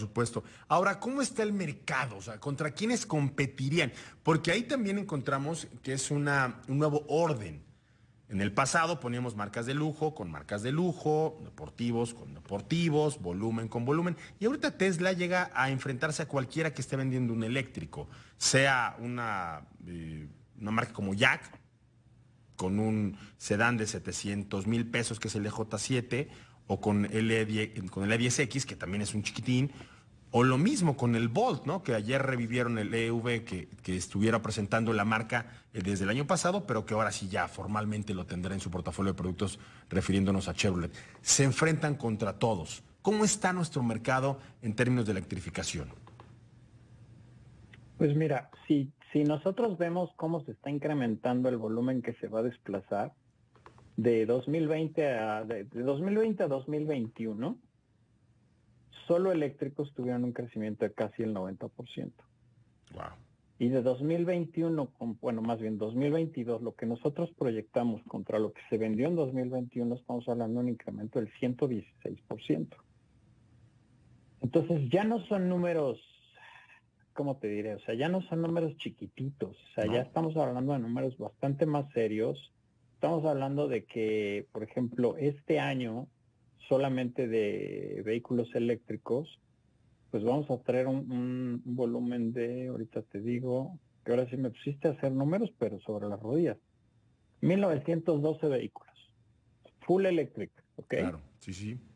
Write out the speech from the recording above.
supuesto. Ahora, ¿cómo está el mercado? O sea, ¿contra quiénes competirían? Porque ahí también encontramos que es un nuevo orden. En el pasado poníamos marcas de lujo con marcas de lujo, deportivos con deportivos, volumen con volumen. Y ahorita Tesla llega a enfrentarse a cualquiera que esté vendiendo un eléctrico, sea una marca como Jack, con un sedán de 700,000 pesos, que es el EJ7, o con con el E10X, que también es un chiquitín, o lo mismo con el Bolt, ¿no? Que ayer revivieron el EV que estuviera presentando la marca desde el año pasado, pero que ahora sí ya formalmente lo tendrá en su portafolio de productos, refiriéndonos a Chevrolet. Se enfrentan contra todos. ¿Cómo está nuestro mercado en términos de electrificación? Pues mira, si nosotros vemos cómo se está incrementando el volumen que se va a desplazar de 2020 a 2021, solo eléctricos tuvieron un crecimiento de casi el 90%. Wow. Y de 2021, bueno, más bien 2022, lo que nosotros proyectamos contra lo que se vendió en 2021, estamos hablando de un incremento del 116%. Entonces ya no son números, ¿cómo te diré? O sea, ya no son números chiquititos, o sea, ya ¿No? estamos hablando de números bastante más serios. Estamos hablando de que, por ejemplo, este año, solamente de vehículos eléctricos, pues vamos a traer un volumen de, ahorita te digo, que ahora sí me pusiste a hacer números, pero sobre las rodillas. 1912 vehículos, full electric, ¿ok? Claro, sí, sí.